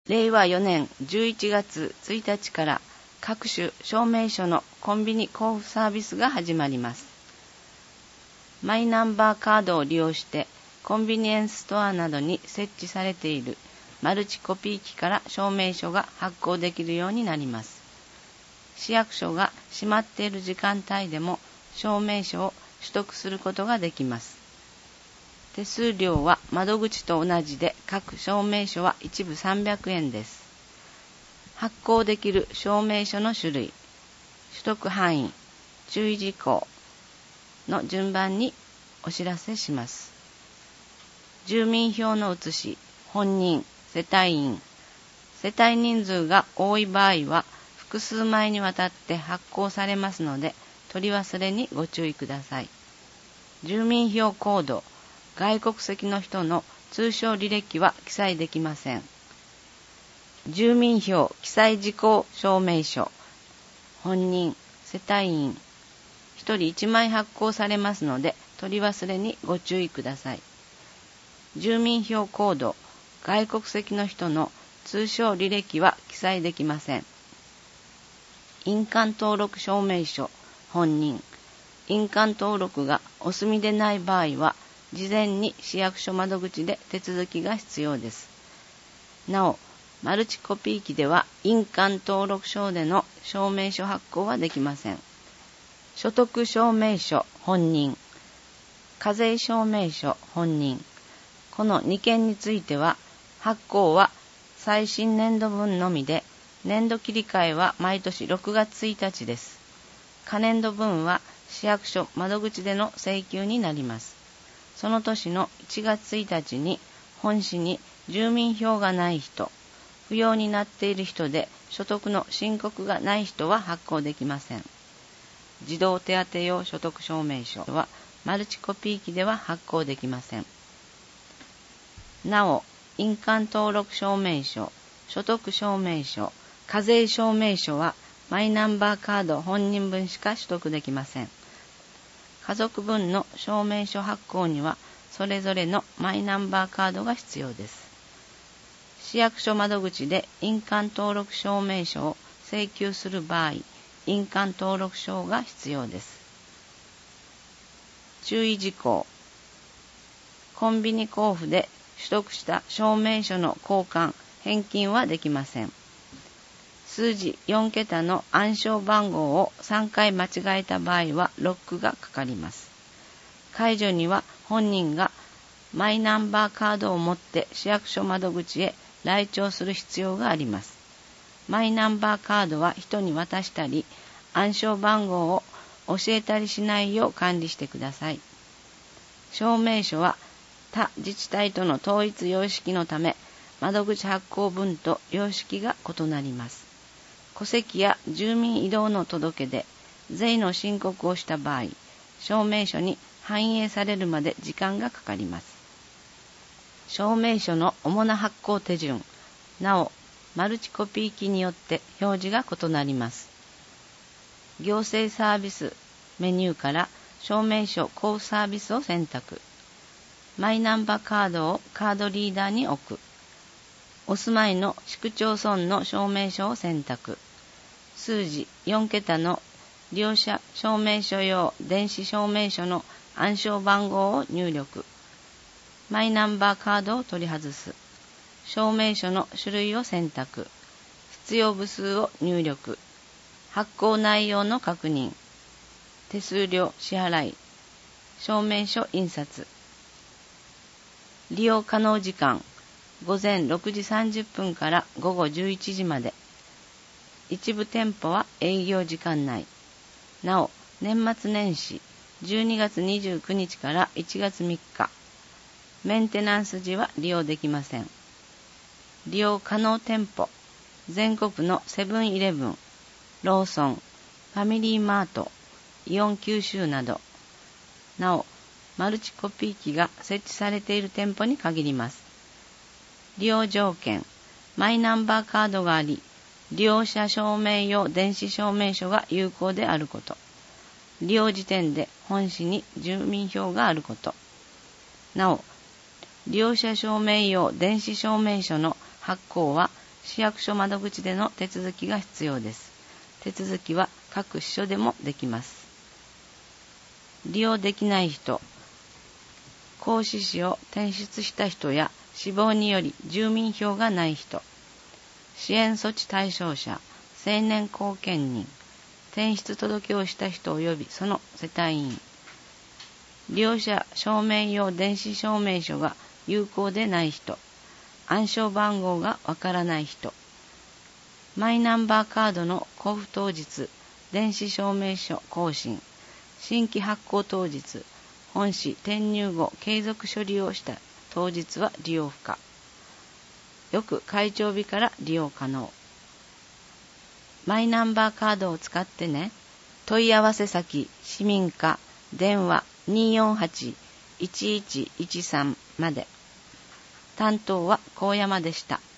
令和4年11月1日から各種証明書のコンビニ交付サービスが始まります。マイナンバーカードを利用してコンビニエンスストアなどに設置されているマルチコピー機から証明書が発行できるようになります。市役所が閉まっている時間帯でも証明書を取得することができます。手数料は窓口と同じで各証明書は一部300円です。発行できる証明書の種類、取得範囲、注意事項の順番にお知らせします。住民票の写し、本人、世帯員、世帯人数が多い場合は複数枚にわたって発行されますので取り忘れにご注意ください。住民票コード、外国籍の人の通称履歴は記載できません。住民票記載事項証明書、本人、世帯員、1人1枚発行されますので取り忘れにご注意ください。住民票コード、外国籍の人の通称履歴は記載できません。印鑑登録証明書、本人、印鑑登録がお済みでない場合は事前に市役所窓口で手続きが必要です。なお、マルチコピー機では印鑑登録証での証明書発行はできません。所得証明書本人、課税証明書本人、この2件については発行は最新年度分のみで、年度切り替えは毎年6月1日です。可年度分は市役所窓口での請求になります。その年の1月1日に本市に住民票がない人、不要になっている人で所得の申告がない人は発行できません。児童手当用所得証明書はマルチコピー機では発行できません。なお、印鑑登録証明書、所得証明書、課税証明書はマイナンバーカード本人分しか取得できません。家族分の証明書発行にはそれぞれのマイナンバーカードが必要です。市役所窓口で印鑑登録証明書を請求する場合、印鑑登録証が必要です。注意事項。コンビニ交付で取得した証明書の交換・返金はできません。数字4桁の暗証番号を3回間違えた場合はロックがかかります。解除には本人がマイナンバーカードを持って市役所窓口へ来庁する必要があります。マイナンバーカードは人に渡したり、暗証番号を教えたりしないよう管理してください。証明書は他自治体との統一様式のため、窓口発行分と様式が異なります。戸籍や住民移動の届け出、税の申告をした場合、証明書に反映されるまで時間がかかります。証明書の主な発行手順、なお、マルチコピー機によって表示が異なります。行政サービスメニューから証明書交付サービスを選択。マイナンバーカードをカードリーダーに置く。お住まいの市区町村の証明書を選択。数字4桁の利用者証明書用電子証明書の暗証番号を入力。マイナンバーカードを取り外す。証明書の種類を選択。必要部数を入力。発行内容の確認。手数料支払い。証明書印刷。利用可能時間。午前6時30分から午後11時まで。一部店舗は営業時間内。なお、年末年始12月29日から1月3日。メンテナンス時は利用できません。利用可能店舗。全国のセブンイレブン、ローソン、ファミリーマート、イオン九州など。なお、マルチコピー機が設置されている店舗に限ります。利用条件。マイナンバーカードがあり、利用者証明用電子証明書が有効であること。利用時点で本市に住民票があること。なお、利用者証明用電子証明書の発行は市役所窓口での手続きが必要です。手続きは各支所でもできます。利用できない人、公示紙を転出した人や死亡により住民票がない人、支援措置対象者、成年後見人、転出届をした人及びその世帯員、利用者証明用電子証明書が有効でない人、暗証番号がわからない人、マイナンバーカードの交付当日、電子証明書更新、新規発行当日、本紙転入後継続処理をした当日は利用不可。翌開帳日から利用可能。マイナンバーカードを使ってね。問い合わせ先、市民課、電話 248-1113 まで。担当は高山でした。